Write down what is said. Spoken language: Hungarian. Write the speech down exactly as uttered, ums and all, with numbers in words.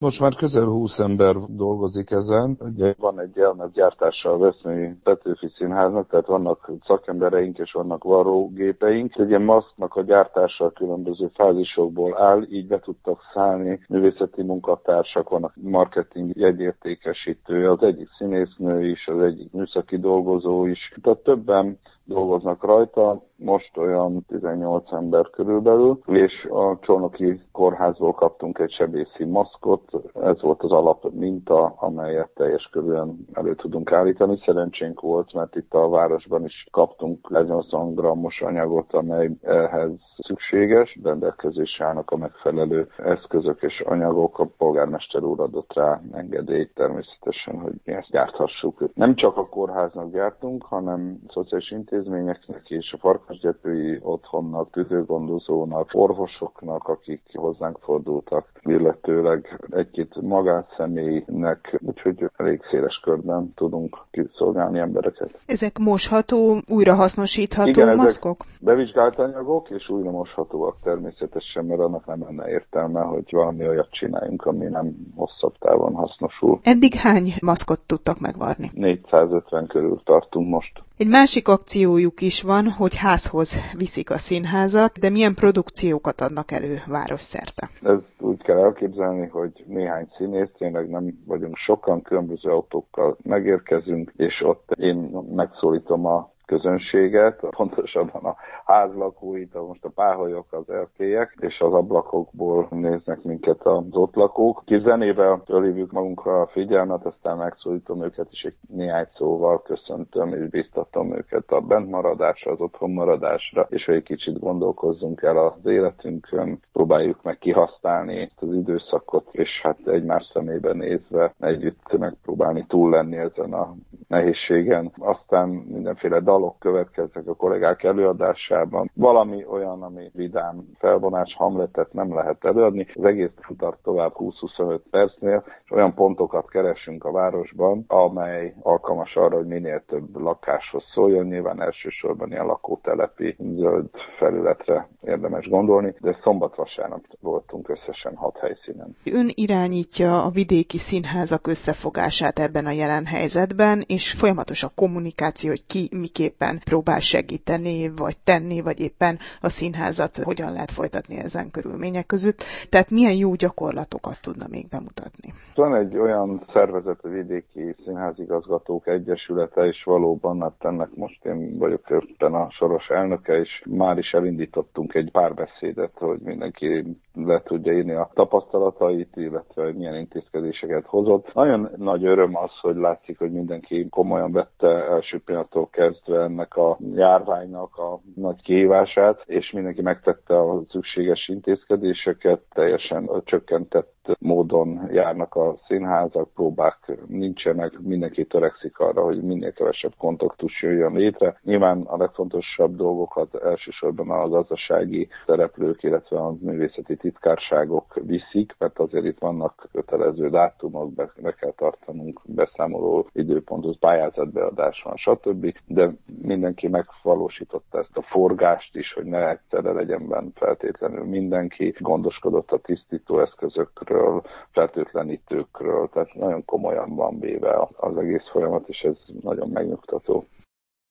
Most már közel húsz ember dolgozik ezen. Ugye van egy jelmezgyártása a Veszprémi Petőfi Színháznak, tehát vannak szakembereink és vannak varrógépeink. Egy ilyen maszknak a gyártása a különböző fázisokból áll, így be tudtak szállni művészeti munkatársak, vannak marketing jegyértékesítő, az egyik színésznő is, az egyik műszaki dolgozó is. Tehát többen dolgoznak rajta, most olyan tizennyolc ember körülbelül, és a Csolnoki Kórházból kaptunk egy sebészi maszkot, ez volt az alap minta, amelyet teljes körülön elő tudunk állítani. Szerencsénk volt, mert itt a városban is kaptunk nyolcvan grammos anyagot, amely ehhez szükséges, rendelkezésre állnak a megfelelő eszközök és anyagok, a polgármester úr adott rá engedélyt természetesen, hogy mi ezt gyárthassuk. Nem csak a kórháznak gyártunk, hanem szociális intézményeknek és a Farkasgyepői Otthonnak, tüdőgondozónak, orvosoknak, akik hozzánk fordultak, illetőleg egy-két magánszemélynek, úgyhogy elég széles körben tudunk kiszolgálni embereket. Ezek mosható, újrahasznosítható Igen, maszkok? Ezek bevizsgált anyagok, és újra moshatóak természetesen, mert annak nem lenne értelme, hogy valami olyat csináljunk, ami nem hosszabb távon hasznosul. Eddig hány maszkot tudtak megvarni? négyszázötven körül tartunk most. Egy másik akciójuk is van, hogy házhoz viszik a színházat, de milyen produkciókat adnak elő városszerte? Ez úgy kell elképzelni, hogy néhány színész, tényleg nem vagyunk sokan, különböző autókkal megérkezünk, és ott én megszólítom a közönséget, pontosabban a házlakóit, most a páholyok, az erkélyek, és az ablakokból néznek minket az ott lakók. Kis zenével fölhívjuk magunkra a figyelmet, aztán megszólítom őket is egy néhány szóval, köszöntöm és biztatom őket a bentmaradásra, az otthon maradásra, és hogy egy kicsit gondolkozzunk el az életünkön, próbáljuk meg kihasználni ezt az időszakot, és hát egymás szemébe nézve együtt megpróbálni túl lenni ezen a nehézségen. Aztán mindenféle dalok következnek a kollégák előadásában. Valami olyan, ami vidám felvonás, Hamletet nem lehet előadni. Az egész tart tovább húsz-huszonöt percnél, és olyan pontokat keresünk a városban, amely alkalmas arra, hogy minél több lakáshoz szóljon. Nyilván elsősorban ilyen lakótelepi zöld felületre érdemes gondolni, de szombat-vasárnap voltunk összesen hat helyszínen. Ön irányítja a vidéki színházak összefogását ebben a jelen helyzetben, és folyamatos a kommunikáció, hogy ki miképpen próbál segíteni, vagy tenni, vagy éppen a színházat hogyan lehet folytatni ezen körülmények között. Tehát milyen jó gyakorlatokat tudna még bemutatni? Van egy olyan szervezet, a Vidéki Színházigazgatók Egyesülete, és valóban, hát ennek most én vagyok éppen a soros elnöke, és már is elindítottunk egy párbeszédet, hogy mindenki le tudja írni a tapasztalatait, illetve hogy milyen intézkedéseket hozott. Nagyon nagy öröm az, hogy látszik, hogy mindenki komolyan vette első pillanattól kezdve ennek a járványnak a nagy kihívását, és mindenki megtette a szükséges intézkedéseket, teljesen csökkentett módon járnak a színházak, próbák nincsenek, mindenki törekszik arra, hogy minél kevesebb kontaktus jöjjön létre. Nyilván a legfontosabb dolgokat elsősorban a gazdasági szereplők, illetve a művészeti titkárságok viszik, mert azért itt vannak kötelező dátumok, be, be kell tartanunk beszámoló időpontot, pályázatbeadás van, stb. De mindenki megvalósította ezt a forgást is, hogy ne egyszerre legyen benne feltétlenül mindenki, gondoskodott a tisztító eszközökről, fertőtlenítőkről, tehát nagyon komolyan van véve az egész folyamat, és ez nagyon megnyugtató.